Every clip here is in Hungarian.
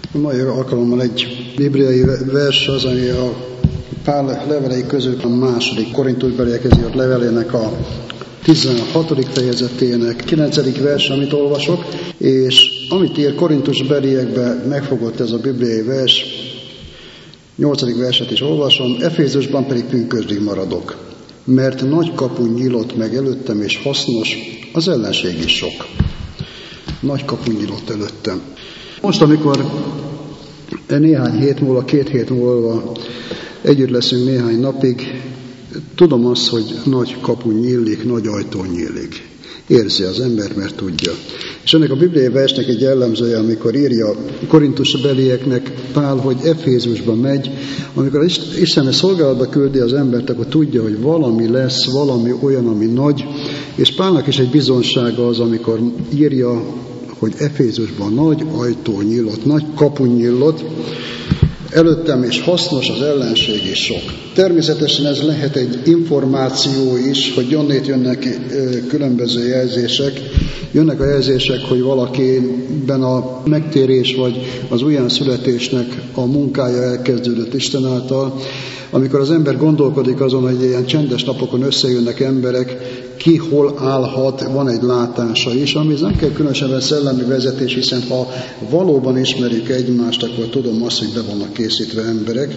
A mai alkalommal egy bibliai vers az, ami a Pál levelei közül a második Korintusbeliekhez írt levelének a 16. fejezetének 9. vers, amit olvasok, és amit ír Korintusbeliekbe megfogott ez a bibliai vers, 8. verset is olvasom, Efézusban pedig pünkösdig maradok, mert nagy kapu nyílott meg előttem, és hasznos, az ellenség is sok. Nagy kapu nyílott előttem. Most, amikor néhány hét múlva, 2 hét múlva együtt leszünk néhány napig, tudom azt, hogy nagy kapu nyílik, nagy ajtó nyílik. Érzi az ember, mert tudja. És ennek a bibliai versnek egy jellemzője, amikor írja korintusbelieknek Pál, hogy Efézusba megy, amikor Isten a szolgálatba küldi az embert, akkor tudja, hogy valami lesz, valami olyan, ami nagy, és Pálnak is egy bizonsága az, amikor írja, hogy Efézusban nagy ajtó nyílott, nagy kapu nyílott, előttem és hasznos, az ellenség is sok. Természetesen ez lehet egy információ is, hogy onnét jönnek különböző jelzések. Jönnek a jelzések, hogy valakiben a megtérés vagy az újjászületésnek a munkája elkezdődött Isten által. Amikor az ember gondolkodik azon, hogy ilyen csendes napokon összejönnek emberek, ki hol állhat, van egy látása is, ami nem kell különösebben szellemi vezetés, hiszen ha valóban ismerjük egymást, akkor tudom azt, hogy be vannak készítve emberek.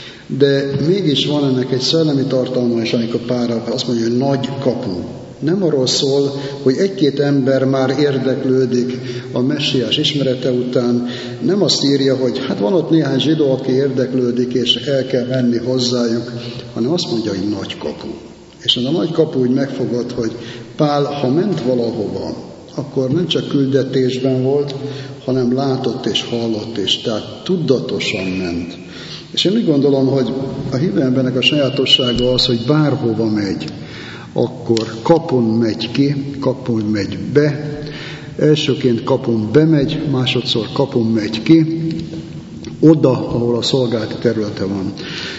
De mégis van ennek egy szellemi tartalma, és amikor Pál azt mondja, hogy nagy kapu. Nem arról szól, hogy 1-2 ember már érdeklődik a messiás ismerete után. Nem azt írja, hogy hát van ott néhány zsidó, aki érdeklődik, és el kell menni hozzájuk, hanem azt mondja, hogy nagy kapu. És ez a nagy kapu úgy megfogott, hogy Pál, ha ment valahova, akkor nem csak küldetésben volt, hanem látott és hallott, és tehát tudatosan ment. És én úgy gondolom, hogy a hívő embernek a sajátossága az, hogy bárhova megy, akkor kapun megy ki, kapun megy be, elsőként kapun bemegy, másodszor kapun megy ki, oda, ahol a szolgálati területe van.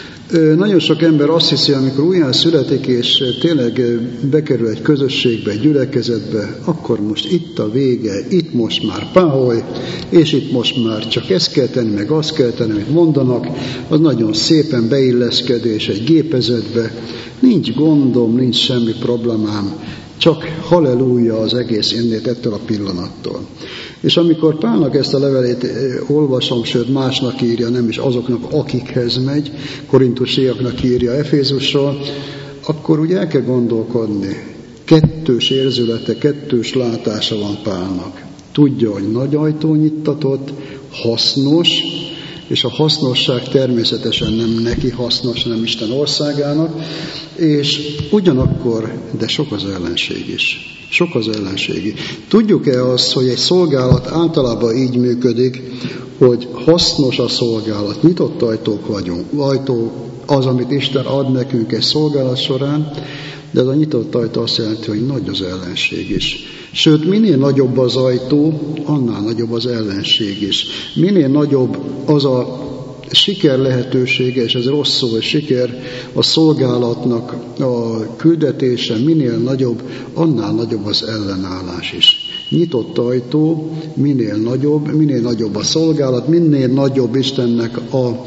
Nagyon sok ember azt hiszi, amikor újján születik, és tényleg bekerül egy közösségbe, egy gyülekezetbe, akkor most itt a vége, itt most már páholy, és itt most már csak ezt kell tenni, meg azt kell tenni, amit mondanak, az nagyon szépen beilleszkedés egy gépezetbe, nincs gondom, nincs semmi problémám, csak halleluja az egész innét ettől a pillanattól. És amikor Pálnak ezt a levelét olvasom, sőt másnak írja, nem is azoknak, akikhez megy, korintusiaknak írja Efézusról, akkor úgy el kell gondolkodni. 2 érzülete, 2 látása van Pálnak. Tudja, hogy nagy ajtó nyittatott, hasznos, és a hasznosság természetesen nem neki hasznos, nem Isten országának, és ugyanakkor, de sok az ellenség is. Sok az ellenségi. Tudjuk-e azt, hogy egy szolgálat általában így működik, hogy hasznos a szolgálat, nyitott ajtók vagyunk. Ajtó az, amit Isten ad nekünk egy szolgálat során, de ez a nyitott ajtó azt jelenti, hogy nagy az ellenség is. Sőt, minél nagyobb az ajtó, annál nagyobb az ellenség is. Minél nagyobb az a siker lehetősége, és ez rossz szó, hogy siker, a szolgálatnak a küldetése minél nagyobb, annál nagyobb az ellenállás is. Nyitott ajtó, minél nagyobb a szolgálat, minél nagyobb Istennek a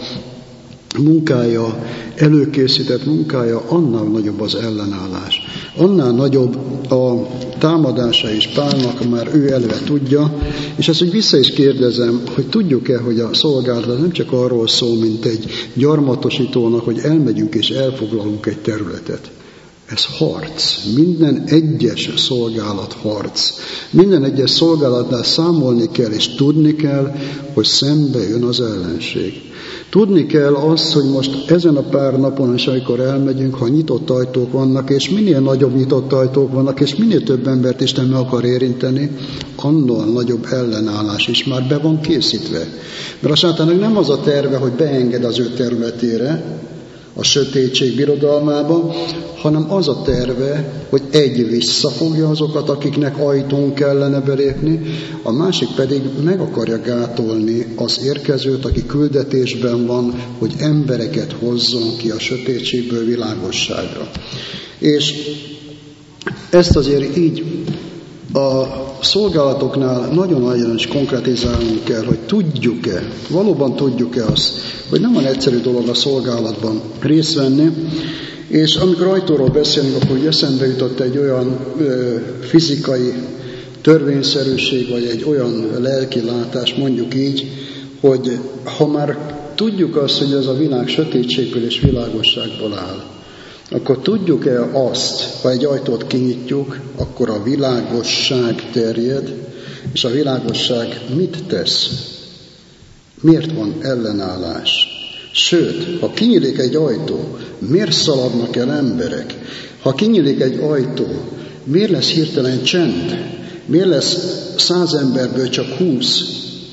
munkája, előkészített munkája, annál nagyobb az ellenállás. Annál nagyobb a támadása is Pálnak, már ő eleve tudja, és ezt úgy vissza is kérdezem, hogy tudjuk-e, hogy a szolgálat nem csak arról szól, mint egy gyarmatosítónak, hogy elmegyünk és elfoglalunk egy területet. Ez harc. Minden egyes szolgálat harc. Minden egyes szolgálatnál számolni kell, és tudni kell, hogy szembe jön az ellenség. Tudni kell azt, hogy most ezen a pár napon, és amikor elmegyünk, ha nyitott ajtók vannak, és minél nagyobb nyitott ajtók vannak, és minél több embert Isten meg akar érinteni, annál nagyobb ellenállás is már be van készítve. Mert a sátának nem az a terve, hogy beenged az ő területére, a sötétség birodalmába, hanem az a terve, hogy egy visszafogja azokat, akiknek ajtón kellene belépni, a másik pedig meg akarja gátolni az érkezőt, aki küldetésben van, hogy embereket hozzon ki a sötétségből világosságra. És ezt azért így a szolgálatoknál nagyon-nagyon is konkretizálnunk kell, hogy tudjuk-e, valóban tudjuk-e azt, hogy nem van egyszerű dolog a szolgálatban részt venni, és amikor ajtóról beszélünk, akkor eszembe jutott egy olyan fizikai törvényszerűség, vagy egy olyan lelki látás, mondjuk így, hogy ha már tudjuk azt, hogy ez a világ sötétségből és világosságból áll, akkor tudjuk-e azt, ha egy ajtót kinyitjuk, akkor a világosság terjed, és a világosság mit tesz? Miért van ellenállás? Sőt, ha kinyílik egy ajtó, miért szaladnak el emberek? Ha kinyílik egy ajtó, miért lesz hirtelen csend? Miért lesz 100 emberből csak 20?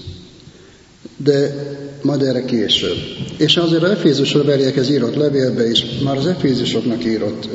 De majd erre később. És azért az Efézusra beliekhez írott levélbe is, már az Efézusoknak írott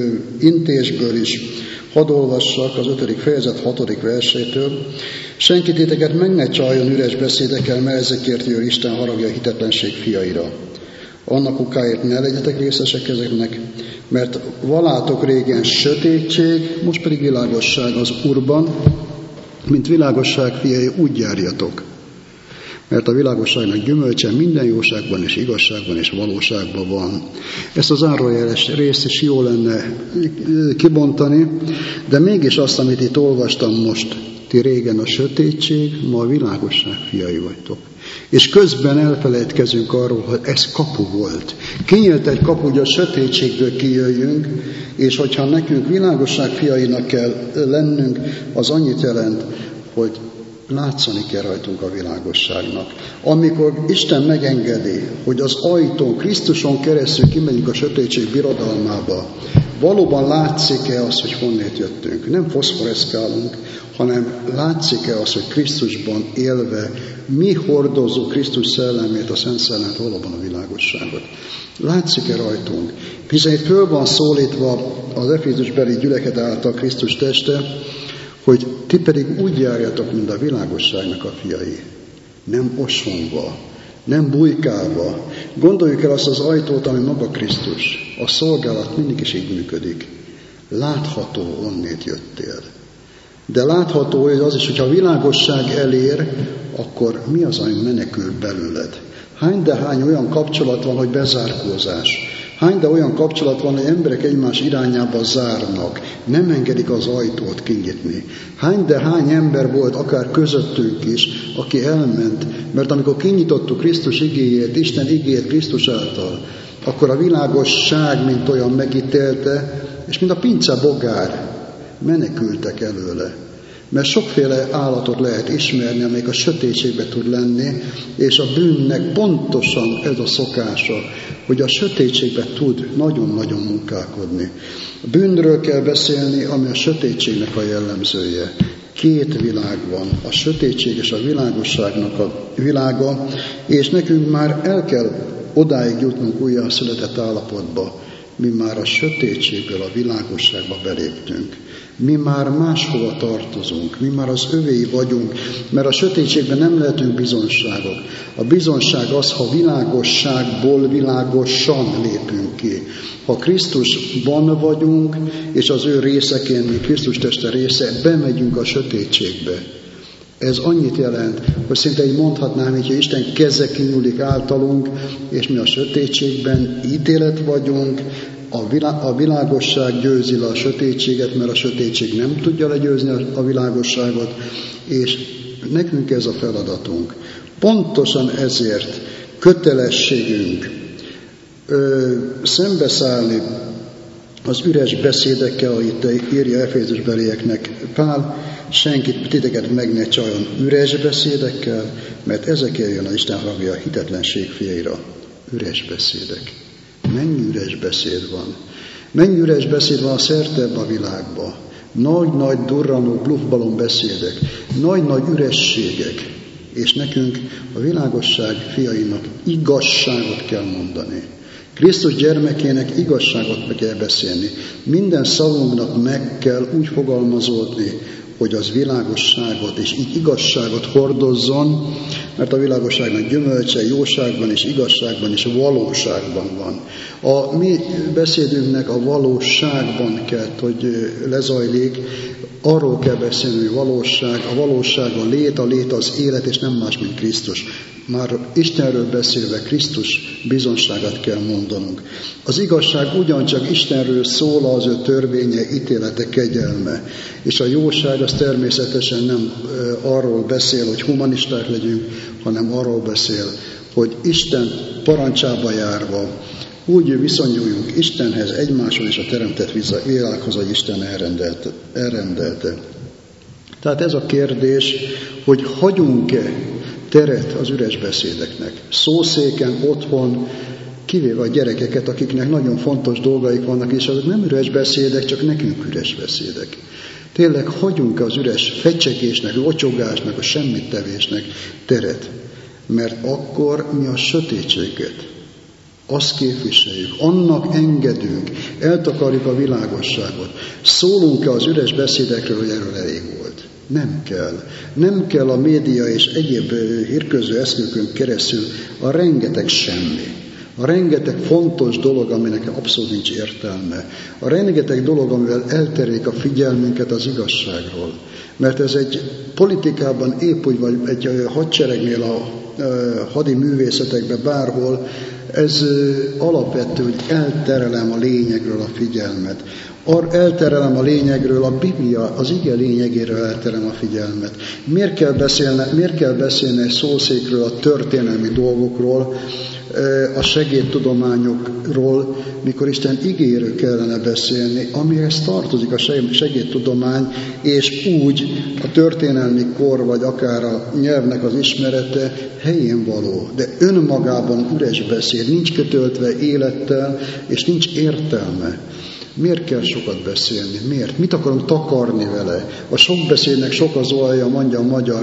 intésből is, hadd olvassak az 5. fejezet 6. versétől. Senki titeket meg ne csaljon üres beszédekkel, mert ezekért jön Isten haragja a hitetlenség fiaira. Annak okáért ne legyetek részesek ezeknek, mert valátok régen sötétség, most pedig világosság az Úrban, mint világosság fiai, úgy járjatok. Mert a világosságnak gyümölcse minden jóságban és igazságban és valóságban van. Ezt az zárójeles részt is jó lenne kibontani, de mégis azt, amit itt olvastam most, ti régen a sötétség, ma a világosság fiai vagytok. És közben elfelejtkezünk arról, hogy ez kapu volt. Kinyílt egy kapu, hogy a sötétségből kijöjjünk, és hogyha nekünk világosság fiainak kell lennünk, az annyit jelent, hogy látszani kell rajtunk a világosságnak. Amikor Isten megengedi, hogy az ajtón, Krisztuson keresztül kimegyünk a sötétség birodalmába, valóban látszik-e az, hogy honnét jöttünk? Nem foszforeszkálunk, hanem látszik-e az, hogy Krisztusban élve mi hordozzuk Krisztus szellemét, a Szent Szellemet, valóban a világosságot. Látszik-e rajtunk? Hiszen itt föl van szólítva az Efézusbeli gyülekezet által Krisztus teste, hogy ti pedig úgy járjatok, mint a világosságnak a fiai. Nem osonva, nem bujkálva. Gondoljuk el azt az ajtót, ami maga Krisztus. A szolgálat mindig is így működik. Látható, onnét jöttél. De látható az is, hogyha a világosság elér, akkor mi az, ami menekül belőled? Hány de hány olyan kapcsolat van, hogy bezárkózás? Hány de olyan kapcsolat van, hogy emberek egymás irányába zárnak, nem engedik az ajtót kinyitni. Hány de hány ember volt, akár közöttünk is, aki elment, mert amikor kinyitottuk Krisztus igéjét, Isten igéjét Krisztus által, akkor a világosság, mint olyan megítélte, és mint a pince bogár, menekültek előle. Mert sokféle állatot lehet ismerni, amelyik a sötétségbe tud lenni, és a bűnnek pontosan ez a szokása, hogy a sötétségbe tud nagyon-nagyon munkálkodni. A bűnről kell beszélni, ami a sötétségnek a jellemzője. Két világ van, a sötétség és a világosságnak a világa, és nekünk már el kell odáig jutnunk újjászületett állapotba. Mi már a sötétségből a világosságba beléptünk. Mi már máshova tartozunk, mi már az övéi vagyunk, mert a sötétségben nem lehetünk bizonságok. A bizonság az, ha világosságból világosan lépünk ki. Ha Krisztusban vagyunk, és az ő részeként, mint Krisztus teste része, bemegyünk a sötétségbe. Ez annyit jelent, hogy szinte így mondhatnám, hogy Isten keze kinyúlik általunk, és mi a sötétségben ítélet vagyunk, a világosság győzi le a sötétséget, mert a sötétség nem tudja legyőzni a világosságot, és nekünk ez a feladatunk. Pontosan ezért kötelességünk szembeszállni az üres beszédekkel, ahogy írja Efézusbelieknek Pál, senkit titeket meg ne csaljon üres beszédekkel, mert ezekért jön az Isten haragja a hitetlenség fiaira. Üres beszédek. Mennyi üres beszéd van? Mennyi üres beszéd van szerte ebbe a világba? Nagy-nagy durranó bluffbalon beszédek, nagy-nagy ürességek, és nekünk a világosság fiainak igazságot kell mondani. Krisztus gyermekének igazságot kell beszélni. Minden szavunknak meg kell úgy fogalmazódni, hogy az világosságot és így igazságot hordozzon, mert a világosságnak gyümölcse jóságban és igazságban és valóságban van. A mi beszédünknek a valóságban kell, hogy lezajlik, arról kell beszélni, hogy valóság, a valóság a lét az élet, és nem más, mint Krisztus. Már Istenről beszélve Krisztus bizonságát kell mondanunk. Az igazság ugyancsak Istenről szól, az ő törvénye, ítélete, kegyelme. És a jóság az természetesen nem arról beszél, hogy humanisták legyünk, hanem arról beszél, hogy Isten parancsába járva úgy viszonyuljunk Istenhez, egymáshoz és a teremtett világhoz, hogy Isten elrendelte. Tehát ez a kérdés, hogy hagyunk-e teret az üres beszédeknek. Szószéken, otthon, kivéve a gyerekeket, akiknek nagyon fontos dolgaik vannak, és azok nem üres beszédek, csak nekünk üres beszédek. Tényleg hagyunk az üres fecsegésnek, locsogásnak, a semmittevésnek teret, mert akkor mi a sötétséget, azt képviseljük, annak engedünk, eltakarjuk a világosságot. Szólunk-e az üres beszédekről, hogy erről elég volt? Nem kell. Nem kell a média és egyéb hírközlő eszközökön keresztül a rengeteg semmi. A rengeteg fontos dolog, aminek abszolút nincs értelme. A rengeteg dolog, amivel elterelik a figyelmünket az igazságról. Mert ez egy politikában épp úgy, vagy egy hadseregnél a hadi művészetekben bárhol, ez alapvető, hogy elterelem a lényegről a figyelmet. Elterelem a lényegről, a Biblia, az ige lényegéről elterelem a figyelmet. Miért kell beszélni egy szószékről, a történelmi dolgokról, a segédtudományokról, mikor Isten igéről kellene beszélni, amihez tartozik a segédtudomány, és úgy a történelmi kor, vagy akár a nyelvnek az ismerete helyén való. De önmagában üres beszéd, nincs kötöltve élettel, és nincs értelme. Miért kell sokat beszélni? Miért? Mit akarunk takarni vele? A sok beszédnek sok az olja, mondja a magyar.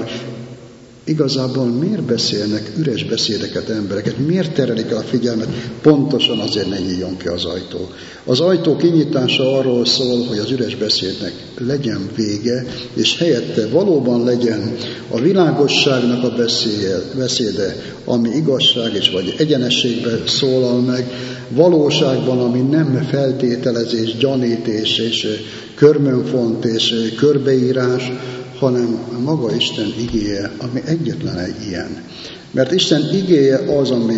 Igazából miért beszélnek üres beszédeket embereket? Miért terelik el a figyelmet? Pontosan azért ne nyíljon ki az ajtó. Az ajtó kinyitása arról szól, hogy az üres beszédnek legyen vége, és helyette valóban legyen a világosságnak a beszéde, ami igazság és vagy egyenességben szólal meg, valóságban, ami nem feltételezés, gyanítés és körmönfont és körbeírás, hanem maga Isten igéje, ami egyetlen egy ilyen. Mert Isten igéje az, ami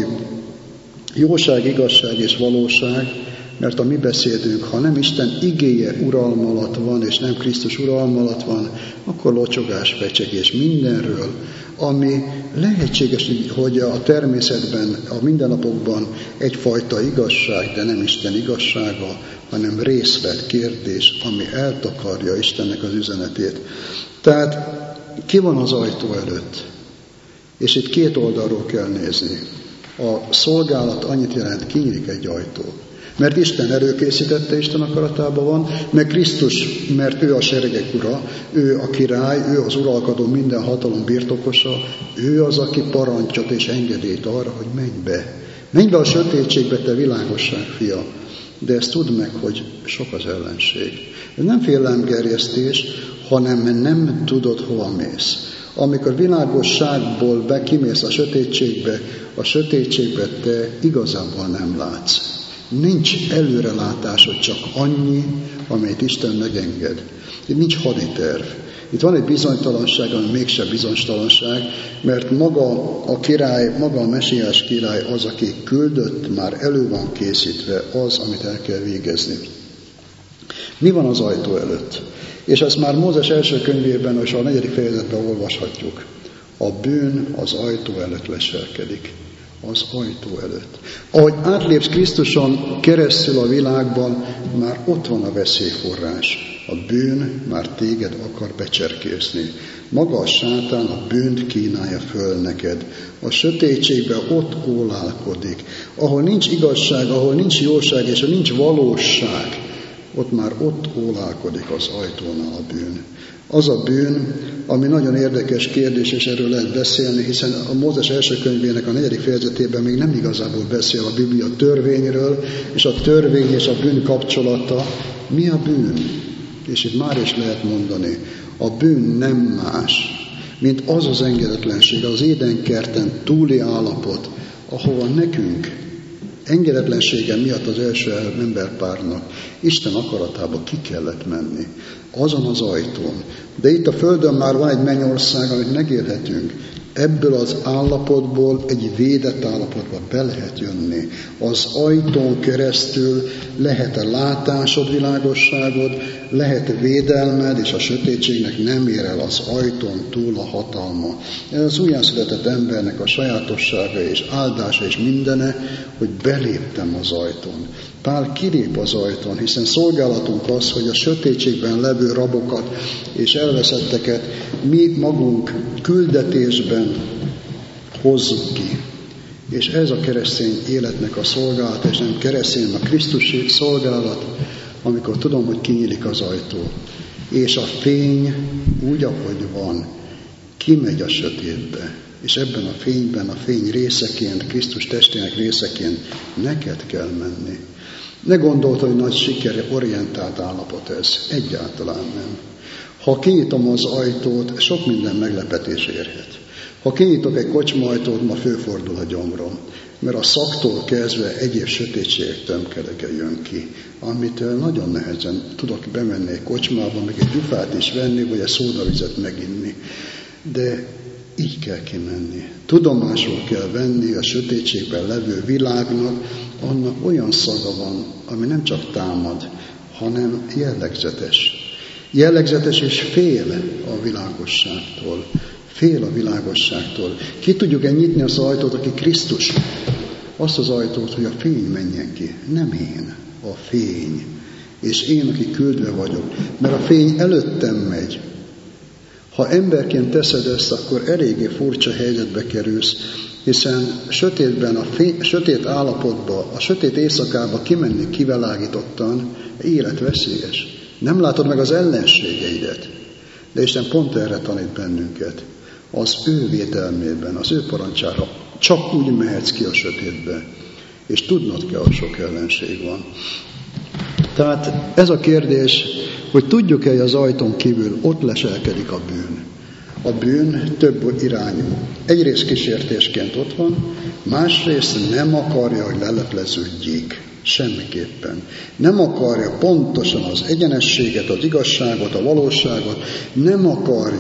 jóság, igazság és valóság, mert a mi beszédünk, ha nem Isten igéje uralma alatt van, és nem Krisztus uralma alatt van, akkor locsogás, fecsegés mindenről, ami lehetséges, hogy a természetben, a mindennapokban egyfajta igazság, de nem Isten igazsága, hanem részlet, kérdés, ami eltakarja Istennek az üzenetét. Tehát ki van az ajtó előtt? És itt két oldalról kell nézni. A szolgálat annyit jelent, kinyílik egy ajtó. Mert Isten előkészítette, Isten akaratában van, meg Krisztus, mert ő a seregek ura, ő a király, ő az uralkodó, minden hatalom birtokosa, ő az, aki parancsot és engedélyt arra, hogy menj be. Menj be a sötétségbe, te világosság fia. De ezt tudd meg, hogy sok az ellenség. Ez nem félelemgerjesztés, hanem nem tudod, hova mész. Amikor világosságból kimész a sötétségbe te igazából nem látsz. Nincs előrelátásod, csak annyi, amelyet Isten megenged. Itt nincs haditerv. Itt van egy bizonytalanság, ami mégsem bizonytalanság, mert maga a király, maga a mesiás király az, aki küldött, már elő van készítve az, amit el kell végezni. Mi van az ajtó előtt? És ezt már Mózes első könyvében, és a 4. fejezetben olvashatjuk. A bűn az ajtó előtt leselkedik. Az ajtó előtt. Ahogy átlépsz Krisztuson keresztül a világban, már ott van a veszélyforrás. A bűn már téged akar becserkészni. Maga a sátán a bűnt kínálja föl neked. A sötétségben ott ólálkodik. Ahol nincs igazság, ahol nincs jóság és nincs valóság, ott ólálkodik az ajtónál a bűn. Az a bűn, ami nagyon érdekes kérdés, és erről lehet beszélni, hiszen a Mózes első könyvének a 4. fejezetében még nem igazából beszél a Biblia törvényről, és a törvény és a bűn kapcsolata. Mi a bűn? És itt már is lehet mondani, a bűn nem más, mint az az engedetlenség, az Édenkerten túli állapot, ahova nekünk engedetlensége miatt az első emberpárnak Isten akaratába ki kellett menni. Azon az ajtón. De itt a földön már van egy mennyország, amit megélhetünk. Ebből az állapotból egy védett állapotba be lehet jönni. Az ajtón keresztül lehet a látásod, világosságod, lehet védelmed, és a sötétségnek nem ér el az ajtón túl a hatalma. Ez az újjászületett embernek a sajátossága és áldása és mindene, hogy beléptem az ajtón. Pál kilép az ajtón, hiszen szolgálatunk az, hogy a sötétségben levő rabokat és elveszetteket mi magunk küldetésben hozzuk ki. És ez a keresztény életnek a szolgálat, és nem keresztény, a Krisztusi szolgálat, amikor tudom, hogy kinyílik az ajtó. És a fény úgy, ahogy van, kimegy a sötétbe. És ebben a fényben, a fény részeként, Krisztus testének részeként neked kell menni. Ne gondold, hogy nagy sikerorientált állapot ez. Egyáltalán nem. Ha kinyitom az ajtót, sok minden meglepetés érhet. Ha kinyitok egy kocsma ajtót, ma fölfordul a gyomrom, mert a szaktól kezdve egyéb sötétségek tömkelege jön ki, amitől nagyon nehezen tudok bemenni egy kocsmába, meg egy gyufát is venni, vagy egy szódavizet meginni. De így kell kimenni. Tudomásul kell venni a sötétségben levő világnak, annak olyan szaga van, ami nem csak támad, hanem jellegzetes. Jellegzetes és fél a világosságtól. Fél a világosságtól. Ki tudjuk-e nyitni azt az ajtót, aki Krisztus? Azt az ajtót, hogy a fény menjen ki. Nem én, a fény. És én, aki küldve vagyok. Mert a fény előttem megy. Ha emberként teszed ezt, akkor eléggé furcsa helyzetbe kerülsz, hiszen sötétben, a sötét állapotba, a sötét éjszakába kimenni kivilágítottan életveszélyes. Nem látod meg az ellenségeidet. De Isten pont erre tanít bennünket. Az ő védelmében, az ő parancsára csak úgy mehetsz ki a sötétbe. És tudnod kell, hogy sok ellenség van. Tehát ez a kérdés, hogy tudjuk-e, hogy az ajtón kívül ott leselkedik a bűn. A bűn több irányú. Egyrészt kísértésként ott van, másrészt nem akarja, hogy lelepleződjék. Semmiképpen. Nem akarja pontosan az egyenességet, az igazságot, a valóságot. Nem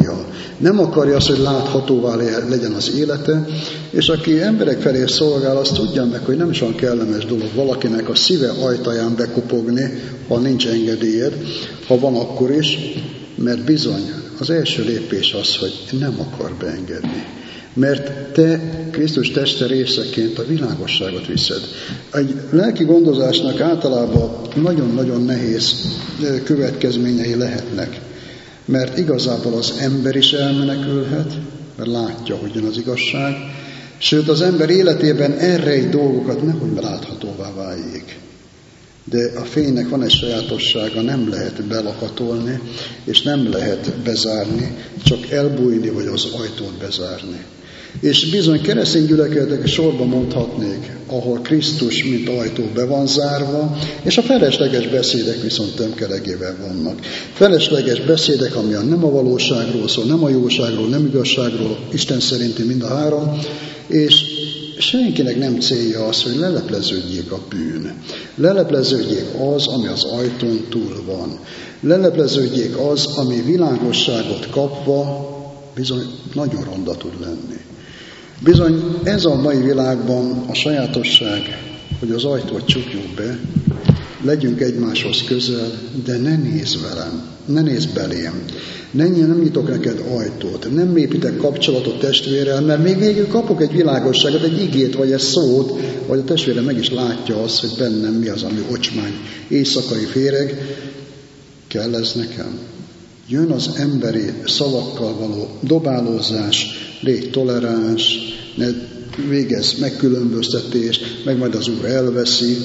akarja azt, hogy láthatóvá legyen az élete. És aki emberek felé szolgál, azt tudja meg, hogy nem is olyan kellemes dolog valakinek a szíve ajtaján bekopogni, ha nincs engedélyed, ha van akkor is, mert bizony az első lépés az, hogy nem akar beengedni. Mert te Krisztus teste részeként a világosságot viszed. Egy lelki gondozásnak általában nagyon-nagyon nehéz következményei lehetnek. Mert igazából az ember is elmenekülhet, mert látja, hogy jön az igazság. Sőt, az ember életében elrejt dolgokat, nehogy láthatóvá váljék. De a fénynek van egy sajátossága, nem lehet belakatolni, és nem lehet bezárni, csak elbújni, vagy az ajtót bezárni. És bizony keresztény gyülekezetek sorba mondhatnék, ahol Krisztus, mint ajtó be van zárva, és a felesleges beszédek viszont tömkelegével vannak. Felesleges beszédek, ami nem a valóságról szól, nem a jóságról, nem igazságról, Isten szerinti mind a három, és senkinek nem célja az, hogy lelepleződjék a bűn. Lelepleződjék az, ami az ajtón túl van. Lelepleződjék az, ami világosságot kapva bizony nagyon ronda tud lenni. Bizony ez a mai világban a sajátosság, hogy az ajtót csukjuk be, legyünk egymáshoz közel, de ne nézz velem, ne nézz belém. Nem nyitok neked ajtót, nem építek kapcsolatot testvérrel, mert még végül kapok egy világosságot, egy igét, vagy egy szót, vagy a testvére meg is látja azt, hogy bennem mi az, ami ocsmány, éjszakai féreg. Kell ez nekem? Jön az emberi szavakkal való dobálózás, légy toleráns, ne végezz megkülönböztetést, meg majd az Úr elveszi,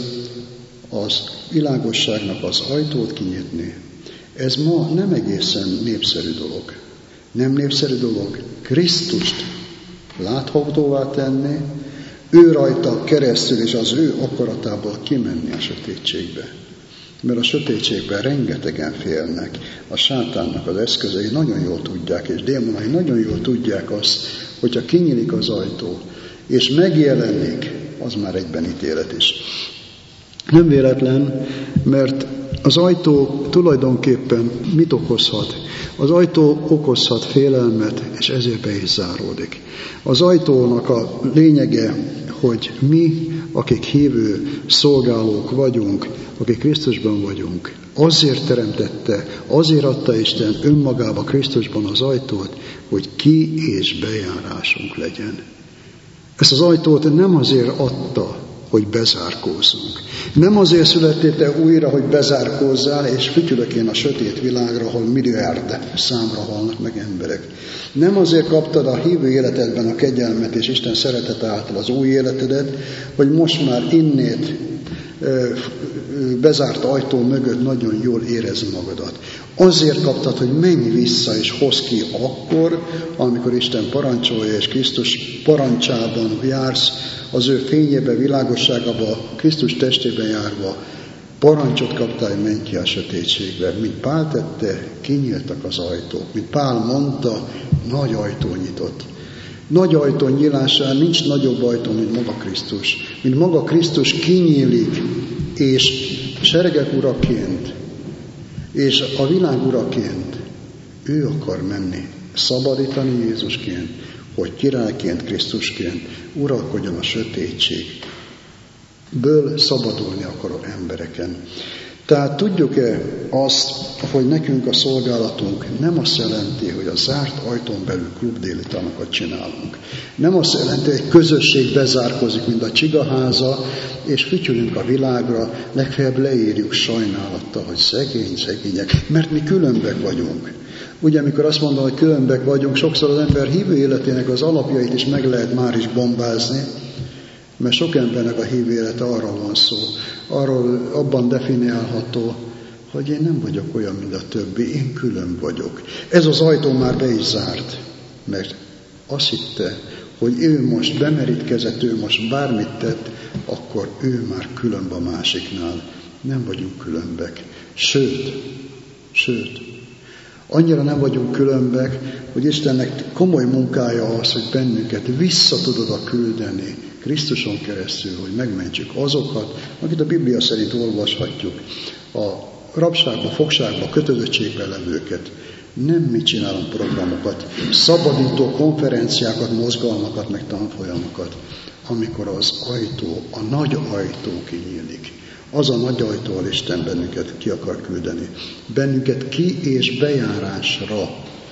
az világosságnak az ajtót kinyitni. Ez ma nem egészen népszerű dolog. Nem népszerű dolog Krisztust láthatóvá tenni, ő rajta keresztül és az ő akaratából kimenni a sötétségbe. Mert a sötétségben rengetegen félnek. A sátánnak az eszközei nagyon jól tudják, és démonai nagyon jól tudják azt, hogyha kinyílik az ajtó, és megjelenik, az már egyben ítélet is. Nem véletlen, mert az ajtó tulajdonképpen mit okozhat? Az ajtó okozhat félelmet, és ezért be is záródik. Az ajtónak a lényege, hogy mi, akik hívő szolgálók vagyunk, akik Krisztusban vagyunk, azért teremtette, azért adta Isten önmagába Krisztusban az ajtót, hogy ki és bejárásunk legyen. Ezt az ajtót nem azért adta, hogy bezárkózzunk. Nem azért születtél te újra, hogy bezárkózzál, és fütyülök én a sötét világra, ahol milliárd számra halnak meg emberek. Nem azért kaptad a hívő életedben a kegyelmet és Isten szeretete által az új életedet, hogy most már innét bezárt ajtó mögött nagyon jól érezd magadat. Azért kaptad, hogy menj vissza és hozz ki akkor, amikor Isten parancsolja, és Krisztus parancsában jársz, az ő fényébe, világosságába, Krisztus testében járva, parancsot kaptál, hogy menj ki a sötétségbe. Mint Pál tette, kinyíltak az ajtók. Mint Pál mondta, nagy ajtó nyitott. Nagy ajtó nyílásán nincs nagyobb ajtó, mint maga Krisztus. Mint maga Krisztus kinyílik, és seregek uraként, és a világ uraként ő akar menni, szabadítani Jézusként, hogy királyként, Krisztusként uralkodjon a sötétségből, szabadulni akaró embereken. Tehát tudjuk-e azt, hogy nekünk a szolgálatunk nem azt jelenti, hogy a zárt ajtón belül klubdélutanokat csinálunk. Nem azt jelenti, hogy egy közösség bezárkozik, mint a csigaháza, és fütyülünk a világra, legfeljebb leírjuk sajnálattal, hogy szegények, mert mi különbek vagyunk. Ugye, amikor azt mondom, hogy különbek vagyunk, sokszor az ember hívő életének az alapjait is meg lehet már is bombázni, mert sok embernek a hívő élete arról van szó, arról abban definiálható, hogy én nem vagyok olyan, mint a többi, én külön vagyok. Ez az ajtó már be is zárt, mert azt hitte, hogy ő most bemerítkezett, ő most bármit tett, akkor ő már különb a másiknál. Nem vagyunk különbek. Sőt, annyira nem vagyunk különbek, hogy Istennek komoly munkája az, hogy bennünket vissza tudod a küldeni Krisztuson keresztül, hogy megmentsük azokat, akit a Biblia szerint olvashatjuk, a rabságba, fogságba, kötözöttségbe levőket. Nem mi csinálunk programokat, szabadító konferenciákat, mozgalmakat, meg tanfolyamokat, amikor az ajtó, a nagy ajtó kinyílik. Az a nagy ajtó, ahol Isten bennünket ki akar küldeni. Bennünket ki- és bejárásra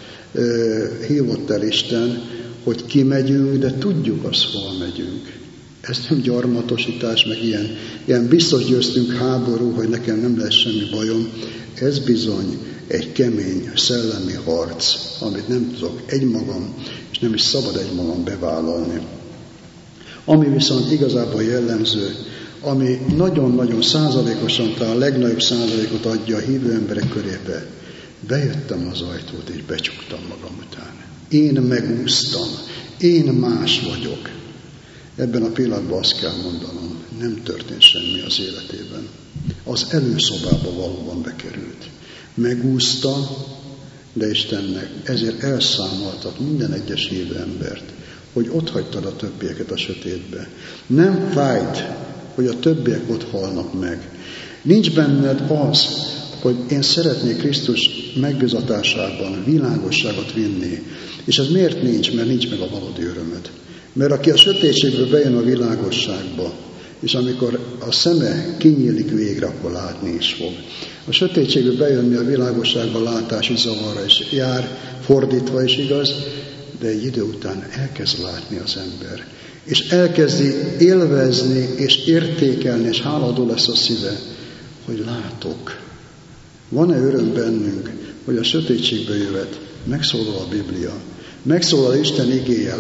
hívott el Isten, hogy kimegyünk, de tudjuk azt, hol megyünk. Ez nem gyarmatosítás, meg ilyen biztos győztünk háború, hogy nekem nem lesz semmi bajom. Ez bizony egy kemény szellemi harc, amit nem tudok egymagam, és nem is szabad egymagam bevállalni. Ami viszont igazából jellemző, ami nagyon-nagyon százalékosan, talán a legnagyobb százalékot adja a hívő emberek körébe. Bejöttem az ajtót, és becsuktam magam után. Én megúsztam, én más vagyok. Ebben a pillanatban azt kell mondanom, nem történt semmi az életében. Az előszobába valóban bekerült. Megúszta, de Istennek ezért elszámoltat minden egyes hívő embert, hogy ott hagytad a többieket a sötétbe. Nem fájt, hogy a többiek ott halnak meg. Nincs benned az, hogy én szeretnék Krisztus megbizatásában világosságot vinni. És ez miért nincs? Mert nincs meg a valódi örömöd. Mert aki a sötétségből bejön a világosságba, és amikor a szeme kinyílik végre, akkor látni is fog. A sötétségből bejönni a világosságba látási zavarra is jár, fordítva is igaz, de egy idő után elkezd látni az ember. És elkezdi élvezni, és értékelni, és háladó lesz a szíve, hogy látok. Van-e öröm bennünk, hogy a sötétségből jövet? Megszólal a Biblia. Megszólal Isten igéje,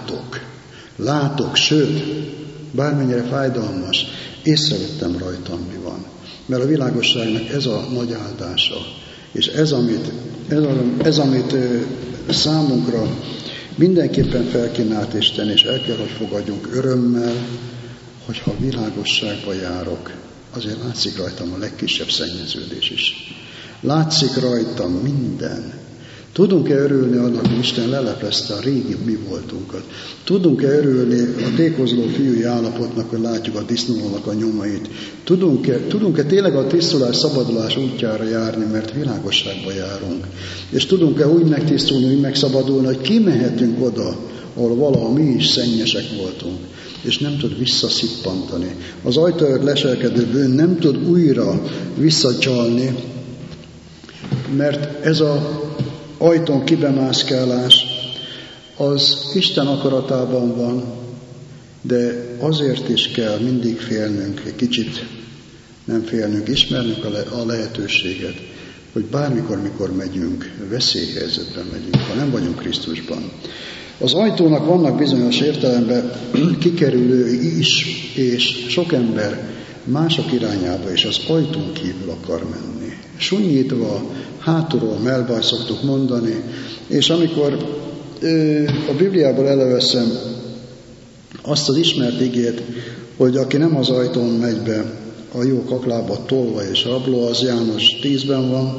látok, sőt, bármennyire fájdalmas, észrevettem rajtam, mi van. Mert a világosságnak ez a nagy áldása, és ez, amit számunkra mindenképpen felkínált Isten, és el kell, hogy fogadjunk örömmel, hogyha világosságba járok, azért látszik rajtam a legkisebb szennyeződés is. Látszik rajtam minden. Tudunk-e örülni annak, hogy Isten leleplezte a régi mi voltunkat? Tudunk-e örülni a tékozló fiúi állapotnak, hogy látjuk a disznónak a nyomait? Tudunk-e tényleg a tisztulás, szabadulás útjára járni, mert világosságba járunk? És tudunk-e úgy megtisztulni, úgy megszabadulni, hogy kimehetünk oda, ahol valaha mi is szennyesek voltunk, és nem tud visszaszippantani. Az ajtó előtt leselkedő bűn nem tud újra visszacsalni, mert ez az ajtón kibemászkálás az Isten akaratában van, de azért is kell mindig félnünk, egy kicsit nem félnünk, ismernünk a lehetőséget, hogy bármikor, mikor megyünk, veszélyhelyzetben megyünk, ha nem vagyunk Krisztusban. Az ajtónak vannak bizonyos értelemben kikerülői is, és sok ember mások irányába is az ajtón kívül akar menni. Sunnyítva, hátulról melbaj szoktuk mondani, és amikor a Bibliából előveszem azt az ismert igét, hogy aki nem az ajtón megy be, a jó kaklába tolva és rabló, az János 10-ben van,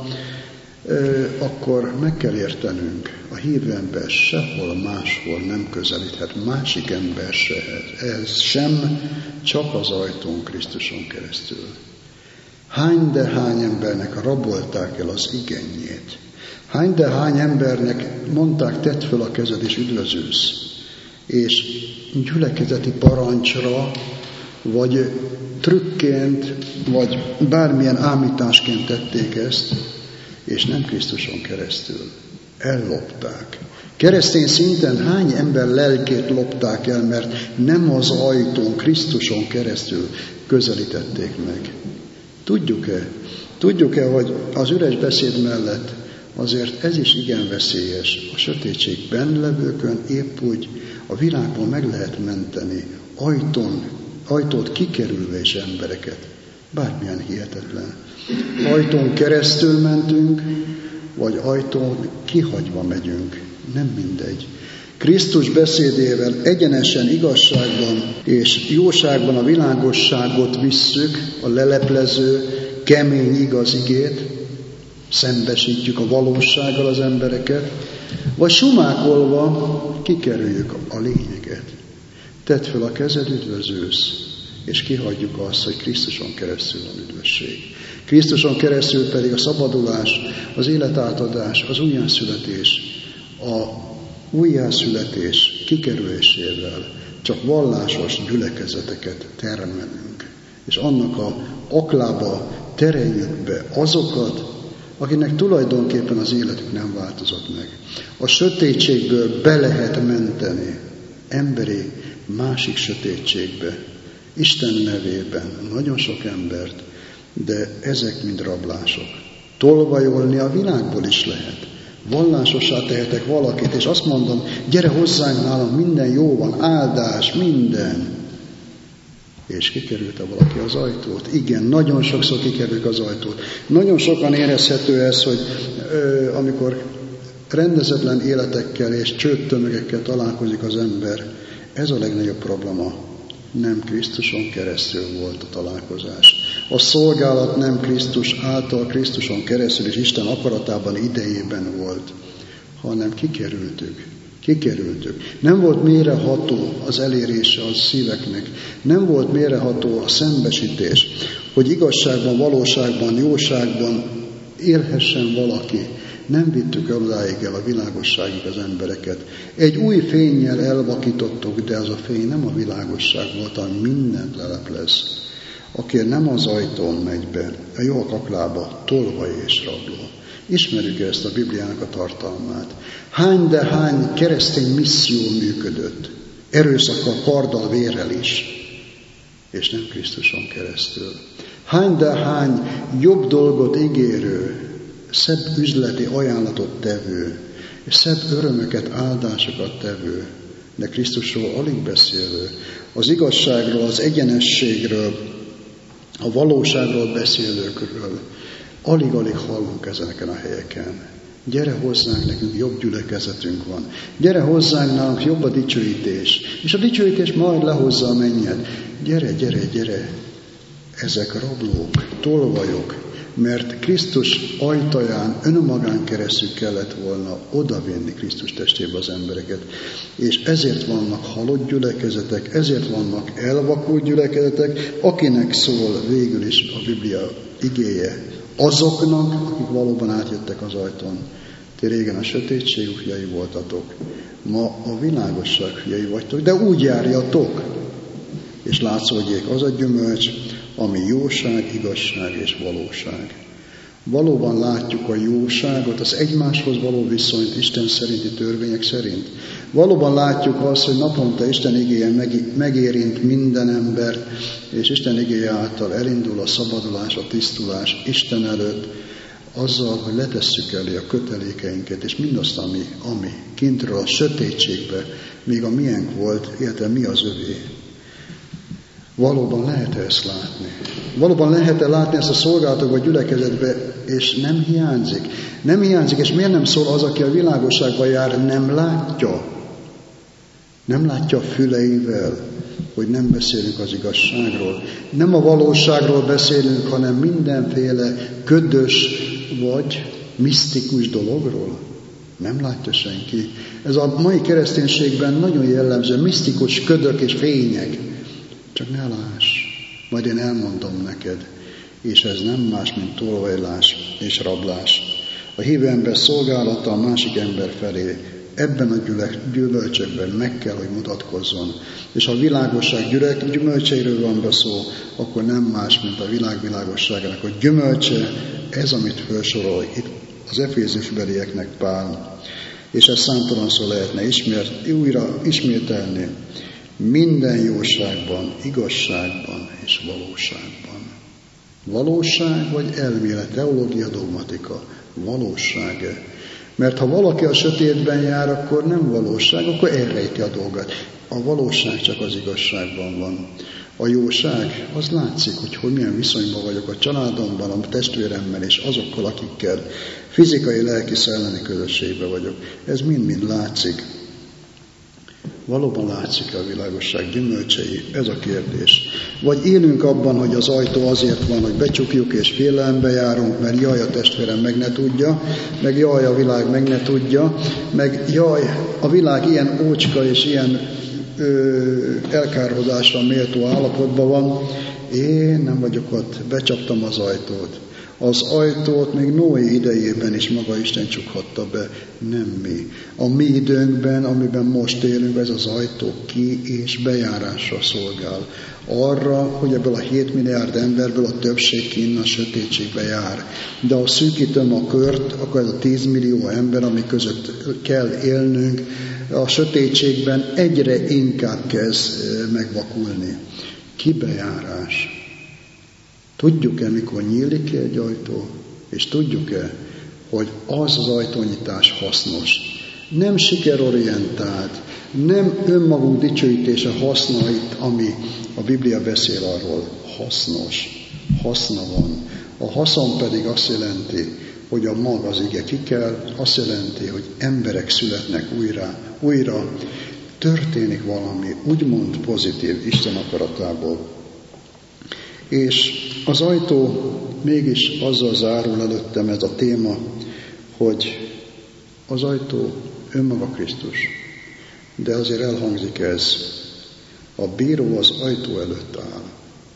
akkor meg kell értenünk, a hívő ember sehol máshol nem közelíthet, másik ember ez sem, csak az ajtón Krisztuson keresztül. Hány de hány embernek rabolták el az igényét. Hány de hány embernek mondták, tedd föl a kezed és üdvözülsz. És gyülekezeti parancsra, vagy trükként, vagy bármilyen ámításként tették ezt, és nem Krisztuson keresztül. Ellopták. Keresztény szinten hány ember lelkét lopták el, mert nem az ajtón Krisztuson keresztül közelítették meg. Tudjuk-e, hogy az üres beszéd mellett azért ez is igen veszélyes. A sötétségben levőkön épp úgy a világból meg lehet menteni, ajtót kikerülve is embereket. Bármilyen hihetetlen. Ajtón keresztül mentünk, vagy ajtón kihagyva megyünk. Nem mindegy. Krisztus beszédével egyenesen igazságban és jóságban a világosságot visszük, a leleplező, kemény igaz igét, szembesítjük a valósággal az embereket, vagy sumákolva kikerüljük a lényeget. Tedd fel a kezed, üdvözülsz, és kihagyjuk azt, hogy Krisztuson keresztül van üdvösség. Krisztuson keresztül pedig a szabadulás, az életátadás, az újjászületés, a újjászületés kikerülésével csak vallásos gyülekezeteket termelünk. És annak a aklába tereljük be azokat, akinek tulajdonképpen az életük nem változott meg. A sötétségből be lehet menteni emberi másik sötétségbe, Isten nevében nagyon sok embert, de ezek mind rablások. Tolvajolni a világból is lehet. Vallásossá tehetek valakit, és azt mondom, gyere hozzánk, nálam minden jó van, áldás, minden. És kikerült-e valaki az ajtót? Igen, nagyon sokszor kikerült az ajtót. Nagyon sokan érezhető ez, hogy amikor rendezetlen életekkel és csődtömegekkel találkozik az ember, ez a legnagyobb probléma. Nem Krisztuson keresztül volt a találkozás. A szolgálat nem Krisztus által, Krisztuson keresztül és Isten akaratában, idejében volt, hanem kikerültük. Nem volt mélyreható az elérése a szíveknek, nem volt mélyreható a szembesítés, hogy igazságban, valóságban, jóságban élhessen valaki. Nem vittük odáig el a világosságig az embereket. Egy új fénnyel elvakítottuk, de az a fény nem a világosság volt, ami mindent leleplez. Aki nem az ajtón megy be, a jó kaklába tolva és rabló. Ismerjük ezt a Bibliának a tartalmát. Hány de hány keresztény misszió működött, erőszakkal, karddal, vérrel is, és nem Krisztuson keresztül. Hány de hány jobb dolgot ígérő, szebb üzleti ajánlatot tevő, és szebb örömöket, áldásokat tevő, de Krisztusról alig beszélő, az igazságról, az egyenességről, a valóságról beszélőkről, alig-alig hallunk ezeken a helyeken. Gyere hozzánk, nekünk jobb gyülekezetünk van. Gyere hozzánk, nálunk jobb a dicsőítés. És a dicsőítés majd lehozza a mennyet. Gyere. ezek rablók, tolvajok, mert Krisztus ajtaján, önmagán keresztül kellett volna odavinni Krisztus testébe az embereket. És ezért vannak halott gyülekezetek, ezért vannak elvakult gyülekezetek, akinek szól végül is a Biblia igéje. Azoknak, akik valóban átjöttek az ajtón. Ti régen a sötétség fiai voltatok, ma a világosság fiai vagytok, de úgy járjatok, és látszódjék az a gyümölcs, ami jóság, igazság és valóság. Valóban látjuk a jóságot, az egymáshoz való viszonyt Isten szerinti törvények szerint. Valóban látjuk azt, hogy naponta Isten igéje megérint minden embert, és Isten igéje által elindul a szabadulás, a tisztulás Isten előtt, azzal, hogy letesszük elé a kötelékeinket, és mindazt, ami kintről a sötétségbe, még a miénk volt, illetve mi az övé. Valóban lehet-e ezt látni? Valóban lehet-e látni ezt a szolgálatokba, a gyülekezetbe, és nem hiányzik? Nem hiányzik, és miért nem szól az, aki a világosságban jár, nem látja? Nem látja a füleivel, hogy nem beszélünk az igazságról. Nem a valóságról beszélünk, hanem mindenféle ködös vagy misztikus dologról. Nem látja senki. Ez a mai kereszténységben nagyon jellemző, misztikus ködök és fények. Csak ne láss, majd én elmondom neked. És ez nem más, mint tolvajlás és rablás. A hívő ember szolgálata a másik ember felé ebben a gyümölcsökben meg kell, hogy mutatkozzon. És ha a világosság gyümölcseiről van szó, akkor nem más, mint a világ világosságának a gyümölcse, ez, amit felsorol itt az Efézusbelieknek Pál. És ez számtalan szó lehetne újra ismételni. Minden jóságban, igazságban és valóságban. Valóság vagy elmélet, teológia, dogmatika. Valóság. Mert ha valaki a sötétben jár, akkor nem valóság, akkor elrejti a dolgot. A valóság csak az igazságban van. A jóság, az látszik, hogy milyen viszonyban vagyok a családomban, a testvéremmel és azokkal, akikkel fizikai, lelki, szellemi közösségben vagyok. Ez mind-mind látszik. Valóban látszik a világosság gyümölcsei? Ez a kérdés. Vagy élünk abban, hogy az ajtó azért van, hogy becsukjuk és félelembe járunk, mert jaj, a testvérem meg ne tudja, meg jaj, a világ meg ne tudja, meg jaj, a világ ilyen ócska és ilyen elkárhozásra méltó állapotban van, én nem vagyok ott, becsaptam az ajtót. Az ajtót még Noé idejében is maga Isten csukhatta be, nem mi. A mi időnkben, amiben most élünk, ez az ajtó ki- és bejárásra szolgál. Arra, hogy ebből a 7 milliárd emberből a többség kinn a sötétségbe jár. De ha szűkítöm a kört, akkor ez a 10 millió ember, ami között kell élnünk, a sötétségben egyre inkább kezd megvakulni. Kibejárás. Tudjuk-e, mikor nyílik ki egy ajtó? És tudjuk-e, hogy az ajtónyitás hasznos? Nem sikerorientált, nem önmagunk dicsőítése haszna itt, ami a Biblia beszél arról. Hasznos. Haszna van. A haszon pedig azt jelenti, hogy a mag az ige kikel, azt jelenti, hogy emberek születnek újra történik valami, úgymond pozitív Isten akaratából. És az ajtó mégis azzal zárul előttem ez a téma, hogy az ajtó önmaga Krisztus. De azért elhangzik ez, a bíró az ajtó előtt áll.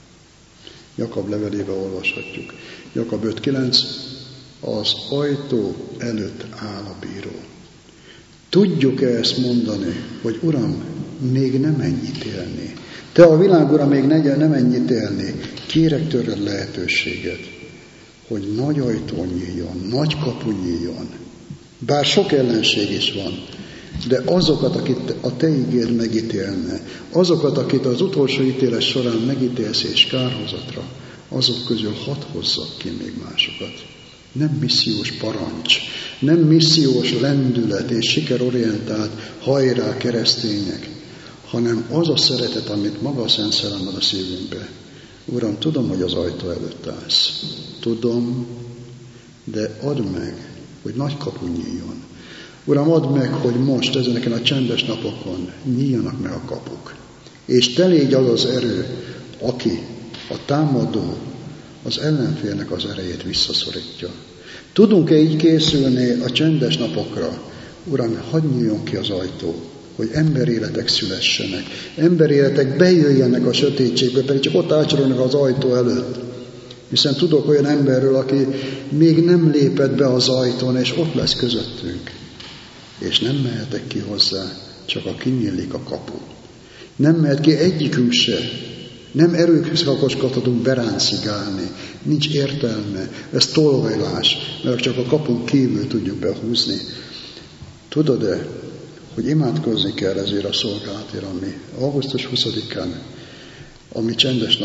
Jakab levelébe olvashatjuk. Jakab 5.9, az ajtó előtt áll a bíró. Tudjuk-e ezt mondani, hogy Uram, még nem ennyit élni? Te a világ Ura még nem ennyit élni. Kérek tőled lehetőséget, hogy nagy ajtó nyíljon, nagy kapu nyíljon. Bár sok ellenség is van, de azokat, akit a te igéd megítélne, azokat, akit az utolsó ítélet során megítélsz és kárhozatra, azok közül hadd hozzak ki még másokat. Nem missziós parancs, nem missziós lendület és sikerorientált hajrá keresztények, hanem az a szeretet, amit maga a Szent Szellem ad a szívünkbe. Uram, tudom, hogy az ajtó előtt állsz. Tudom, de add meg, hogy nagy kapu nyíljon. Uram, add meg, hogy most, ezeneken a csendes napokon nyíljanak meg a kapuk. És te légy az az erő, aki A támadó az ellenfélnek az erejét visszaszorítja. Tudunk-e így készülni a csendes napokra? Uram, hadd nyíljon ki az ajtó, hogy emberéletek szülessenek, emberéletek bejöjjenek a sötétségbe, pedig csak ott ácsorognak az ajtó előtt. Hiszen tudok olyan emberről, aki még nem lépett be az ajtón, és ott lesz közöttünk. És nem mehetek ki hozzá, csak a kinyílik a kapu. Nem mehet ki egyikünk se. Nem erőszakoskodhatunk beráncigálni. Nincs értelme. Ez tolvajlás, mert csak a kapun kívül tudjuk behúzni. Tudod-e, hogy imádkozni kell ezért a szolgálatért, ami augusztus 20-án, ami csendes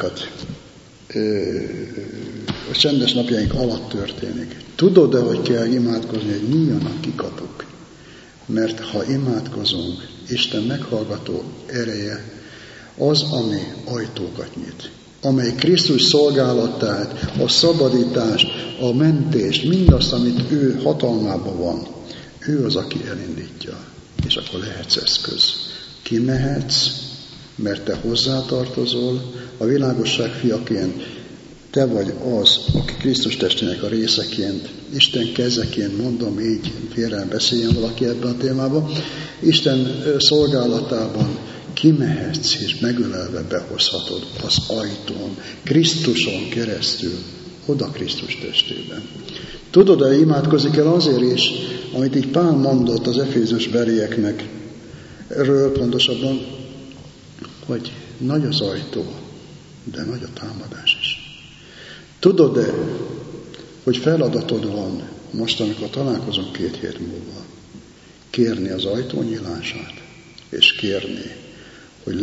napjaink alatt történik. Tudod-e, hogy kell imádkozni, hogy nyíljanak ki kapuk? Mert ha imádkozunk, Isten meghallgató ereje az, ami ajtókat nyit, amely Krisztus szolgálatát, a szabadítást, a mentést, mindazt, amit ő hatalmában van, ő az, aki elindítja, és akkor lehetsz eszköz. Kimehetsz, mert te hozzátartozol, a világosság fiaként te vagy az, aki Krisztus testének a részeként, Isten kezeként, mondom így, félre beszéljen valaki ebben a témában, Isten szolgálatában kimehetsz, és megölelve behozhatod az ajtón, Krisztuson keresztül, oda Krisztus testében. Tudod, imádkozik el azért is, amit így Pál mondott az Efézus belieknek, erről pontosabban, hogy nagy az ajtó, de nagy a támadás is. Tudod-e, hogy feladatod van most, amikor találkozunk 2 hét múlva, kérni az ajtó nyílását, és kérni, hogy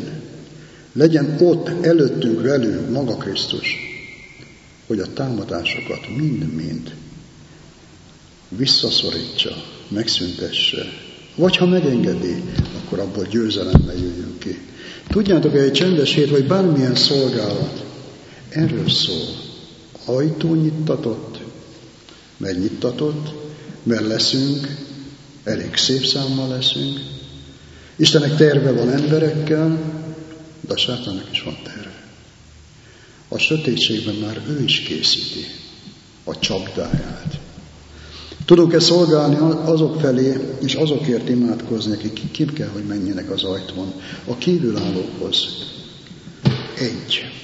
legyen ott előttünk velünk maga Krisztus, hogy a támadásokat mind-mind visszaszorítsa, megszüntesse, vagy ha megengedi, akkor abból győzelemmel jöjjön ki. Tudjátok, egy csendes hét, vagy bármilyen szolgálat, erről szól. Ajtó nyittatott, megnyittatott, mert leszünk, elég szép számmal leszünk. Istennek terve van emberekkel, de a sátánnak is van terve. A sötétségben már ő is készíti a csapdáját. Tudunk-e szolgálni azok felé, és azokért imádkozni, akik ki kell, hogy menjenek az ajtón, a kívülállókhoz. 1.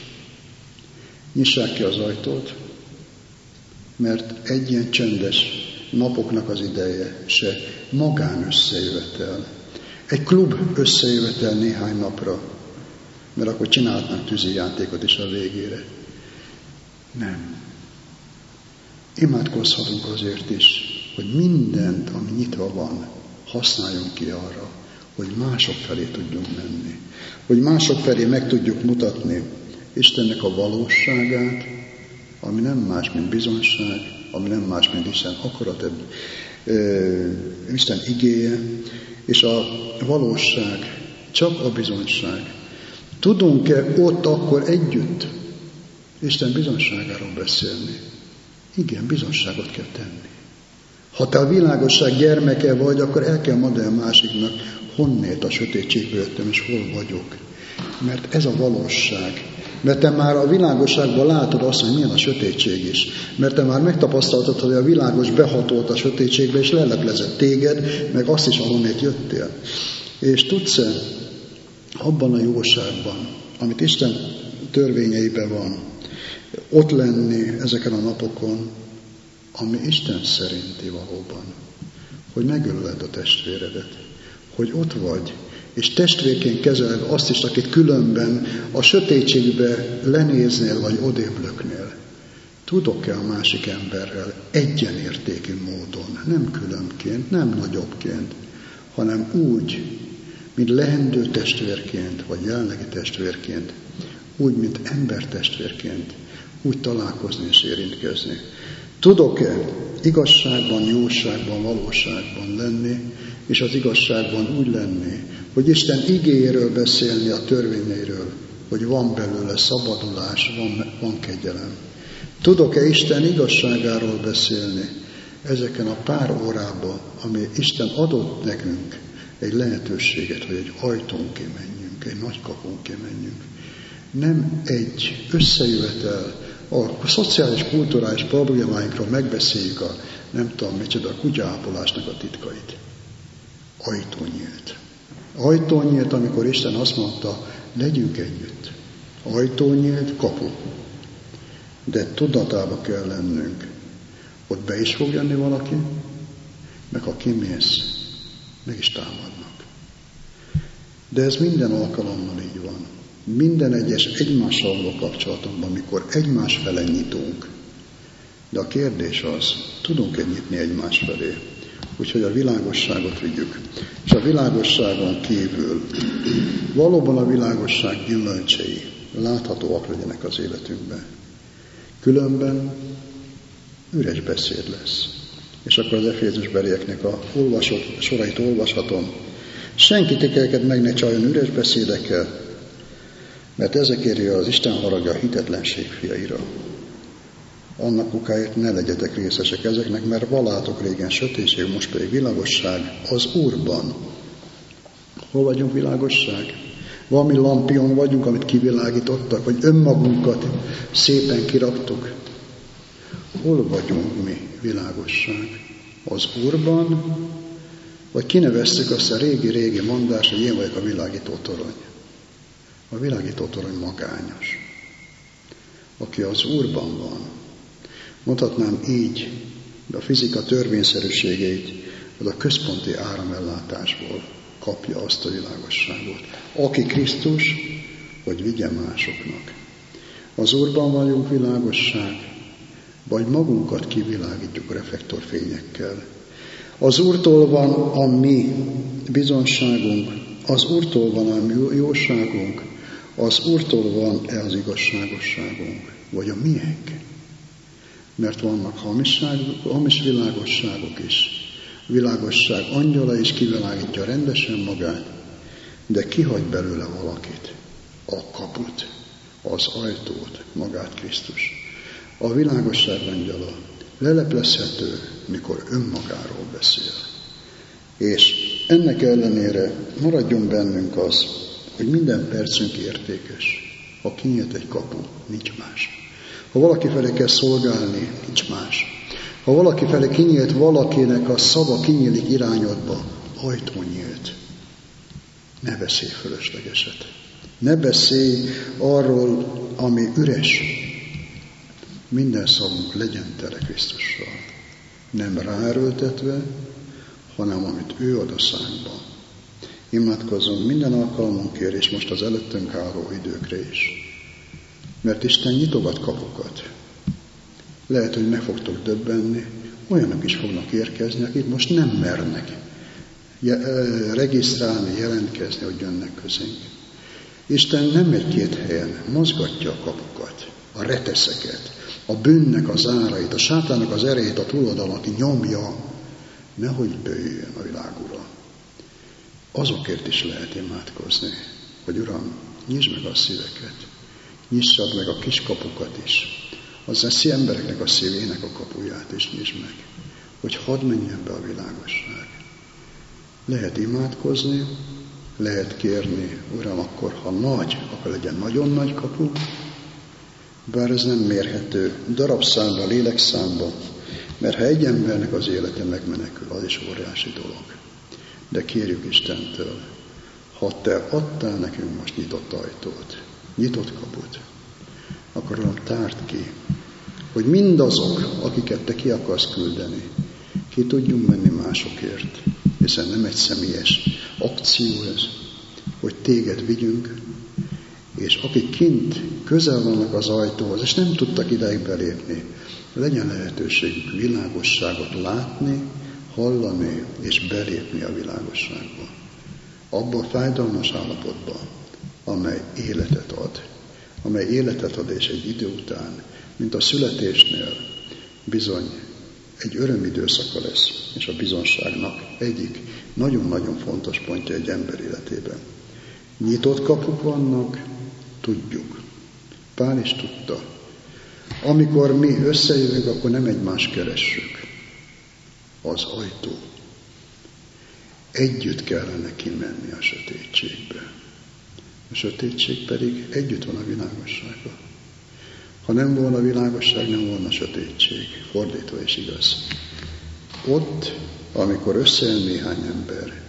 Nyissák ki az ajtót, mert egy ilyen csendes napoknak az ideje se magán összejövetel. Egy klub összejövetel néhány napra, mert akkor csinálhatnánk tűzijátékot is a végére. Nem. Imádkozhatunk azért is, hogy mindent, ami nyitva van, használjunk ki arra, hogy mások felé tudjunk menni. Hogy mások felé meg tudjuk mutatni Istennek a valóságát, ami nem más, mint bizonyság, ami nem más, mint Isten akarat, Isten igéje, és a valóság, csak a bizonyság. Tudunk-e ott akkor együtt Isten bizonyságáról beszélni? Igen, bizonyságot kell tenni. Ha te a világosság gyermeke vagy, akkor el kell mondani a másiknak, honnét a sötétségből jöttem, és hol vagyok. Mert ez a valóság. Mert te már a világosságban látod azt, hogy milyen a sötétség is. Mert te már megtapasztaltad, hogy a világos behatolt a sötétségbe, és leleplezett téged, meg azt is, ahonnét jöttél. És tudsz-e abban a jóságban, amit Isten törvényeiben van, ott lenni ezeken a napokon, ami Isten szerinti valóban, hogy megölöd a testvéredet, hogy ott vagy, és testvérként kezeled azt is, akit különben a sötétségbe lenéznél, vagy odébb löknél. Tudok-e a másik emberrel egyenértékű módon, nem különbként, nem nagyobbként, hanem úgy, mint leendő testvérként, vagy jelenlegi testvérként, úgy, mint embertestvérként, úgy találkozni és érintkezni. Tudok-e igazságban, jóságban, valóságban lenni, és az igazságban úgy lenni, hogy Isten igéjéről beszélni, a törvényeiről, hogy van belőle szabadulás, van kegyelem. Tudok-e Isten igazságáról beszélni ezeken a pár órában, ami Isten adott nekünk egy lehetőséget, hogy egy ajtón kimenjünk, egy nagy kapón kimenjünk. Nem egy összejövetel, a szociális, kulturális problémáinkról megbeszéljük a nem tudom micsoda, a kutyaápolásnak a titkait. Ajtó nyílt. Ajtó nyílt, amikor Isten azt mondta, legyünk együtt. Ajtó nyílt, kapu. De tudatába kell lennünk. Ott be is fog jönni valaki, meg ha kimész, meg is támadnak. De ez minden alkalommal így van. Minden egyes egymással való kapcsolatunkban, amikor egymás fele nyitunk. De a kérdés az, tudunk-e nyitni egymás felé? Úgyhogy a világosságot vigyük. És a világosságon kívül valóban a világosság gyümölcsei láthatóak legyenek az életünkben. Különben üres beszéd lesz. És akkor az Efézusbelieknek a sorait olvashatom. Senki titeket meg ne csaljon üres beszédekkel, mert ezekért az Isten haragja a hitetlenség fiaira. Annak okáért ne legyetek részesek ezeknek, mert vallátok régen sötétség, most pedig világosság az Úrban. Hol vagyunk világosság? Valami lampion vagyunk, amit kivilágítottak, vagy önmagunkat szépen kiraktuk. Hol vagyunk mi világosság? Az Úrban, vagy kineveztük azt a régi mondást, hogy én vagyok a világító torony. A világító torony magányos. Aki az Úrban van, mondhatnám így, de a fizika törvényszerűségeit, az a központi áramellátásból kapja azt a világosságot. Aki Krisztus, hogy vigye másoknak. Az Úrban vagyunk világosság, vagy magunkat kivilágítjuk reflektorfényekkel. Az Úrtól van a mi bizonságunk, az Úrtól van a mi jóságunk, az Úrtól van az igazságosságunk, vagy a miénk. Mert vannak hamis világosságok is. Világosság angyala is kivilágítja rendesen magát, de kihagy belőle valakit, a kaput, az ajtót, magát Krisztus. A világosság angyala leleplezhető, mikor önmagáról beszél. És ennek ellenére maradjon bennünk az, hogy minden percünk értékes. Ha kinyílt egy kapu, nincs más. Ha valaki felé kell szolgálni, nincs más. Ha valaki felé kinyílt valakinek a szava kinyílik irányodba, ajtó nyílt. Ne beszélj fölöslegeset. Ne beszélj arról, ami üres. Minden szavunk legyen tele Krisztussal. Nem ráerőltetve, hanem amit ő ad a szánkba. Imádkozzunk minden alkalmunkért, és most az előttünk álló időkre is. Mert Isten nyitogat kapukat. Lehet, hogy meg fogtok döbbenni, olyanok is fognak érkezni, akik most nem mernek regisztrálni, jelentkezni, hogy jönnek közénk. Isten nem megy két helyen, mozgatja a kapukat, a reteszeket, a bűnnek az árait, a sátának az erejét, a túloldalon, nyomja, nehogy bőjjön a világ ura. Azokért is lehet imádkozni, hogy Uram, nyisd meg a szíveket, nyissad meg a kis kapukat is, az embereknek a szívének a kapuját is nyisd meg, hogy hadd menjen be a világosság. Lehet imádkozni, lehet kérni, Uram, akkor ha nagy, akkor legyen nagyon nagy kapu, bár ez nem mérhető darabszámba, lélekszámba, mert ha egy embernek az élete megmenekül, az is óriási dolog. De kérjük Istentől, ha Te adtál nekünk most nyitott ajtót, nyitott kaput, akkor Uram, tárd ki, hogy mindazok, akiket Te ki akarsz küldeni, ki tudjunk menni másokért, hiszen nem egy személyes akció ez, hogy Téged vigyünk, és akik kint közel vannak az ajtóhoz, és nem tudtak ideig belépni, legyen lehetőségük világosságot látni, hallani és belépni a világosságba. Abba a fájdalmas állapotba, amely életet ad, és egy idő után, mint a születésnél, bizony egy örömidőszaka lesz, és a bizonságnak egyik nagyon-nagyon fontos pontja egy ember életében. Nyitott kapuk vannak, tudjuk. Pál is tudta. Amikor mi összejövünk, akkor nem egymást keressük. Az ajtó. Együtt kellene kimenni a sötétségbe. A sötétség pedig együtt van a világossággal. Ha nem volna világosság, nem volna sötétség. Fordítva is igaz. Ott, amikor összejön néhány ember,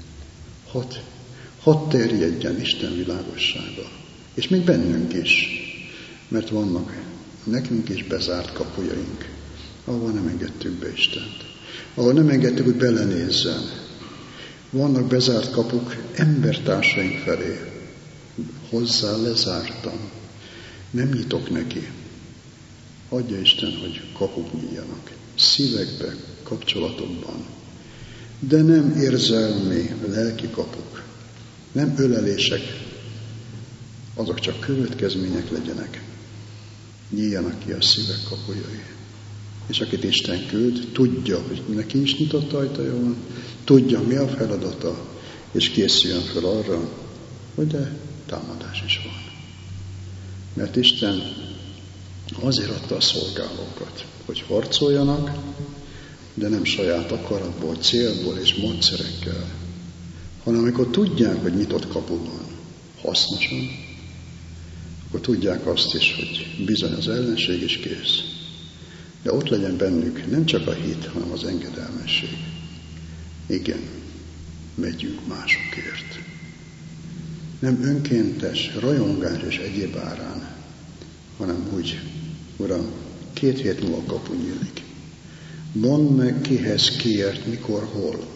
hadd terjedjen Isten világossága. És még bennünk is, mert vannak nekünk is bezárt kapujaink, ahol nem engedtük be Istent, ahol nem engedtük, hogy belenézzen. Vannak bezárt kapuk embertársaink felé, hozzá lezártam, nem nyitok neki. Adja Isten, hogy kapuk nyíljanak, szívekbe, kapcsolatokban, de nem érzelmi, lelki kapuk, nem ölelések, azok csak következmények legyenek. Nyíljanak ki a szívek kapujai. És akit Isten küld, tudja, hogy neki is nyitott ajtaja van, tudja, mi a feladata, és készüljön fel arra, hogy de támadás is van. Mert Isten azért adta a szolgálókat, hogy harcoljanak, de nem saját akaratból, célból és módszerekkel, hanem amikor tudják, hogy nyitott kapu van, hasznosan, akkor tudják azt is, hogy bizony az ellenség is kész. De ott legyen bennük nem csak a hit, hanem az engedelmesség. Igen, megyünk másokért. Nem önkéntes, rajongás és egyéb árán, hanem úgy, Uram, 2 hét múlva kapu nyílik. Mondd meg, kihez, kiért, mikor, hol.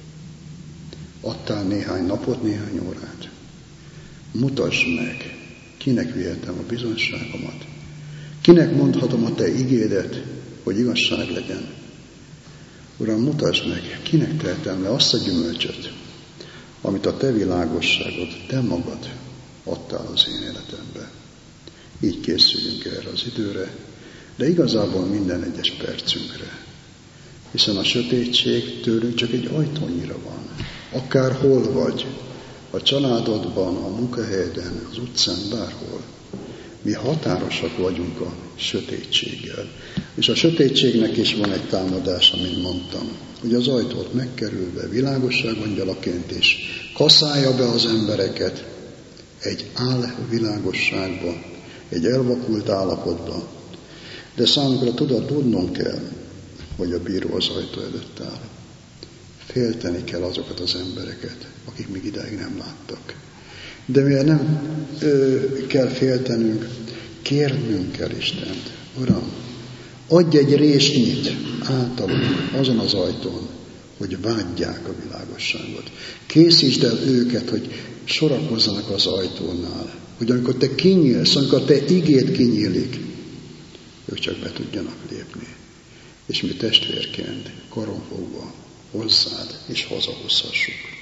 Adtál néhány napot, néhány órát. Mutasd meg, kinek vihetem a bizonyságomat. Kinek mondhatom a te igédet, hogy igazság legyen. Uram, mutasd meg, kinek tehetem le azt a gyümölcsöt, amit a te világosságod, te magad adtál az én életembe. Így készüljünk erre az időre, de igazából minden egyes percünkre. Hiszen a sötétség tőlünk csak egy ajtónyira van. Akár hol vagy, a családodban, a munkahelyeden, az utcán, bárhol. Mi határosak vagyunk a sötétséggel. És a sötétségnek is van egy támadás, amit mondtam, hogy az ajtót megkerülve világosság angyalaként is kaszálja be az embereket egy álvilágosságba, egy elvakult állapotba. De számunkra tudnunk kell, hogy a bíró az ajtó előtt áll. Félteni kell azokat az embereket, akik még idáig nem láttak. De mivel nem kell féltenünk, kérnünk kell Istent. Uram, adj egy résnyit általunk azon az ajtón, hogy vágyják a világosságot. Készítsd el őket, hogy sorakozzanak az ajtónál. Hogy amikor te kinyílsz, amikor te igéd kinyílik, ők csak be tudjanak lépni. És mi testvérként karonfogva hozzád és hazahozhassuk.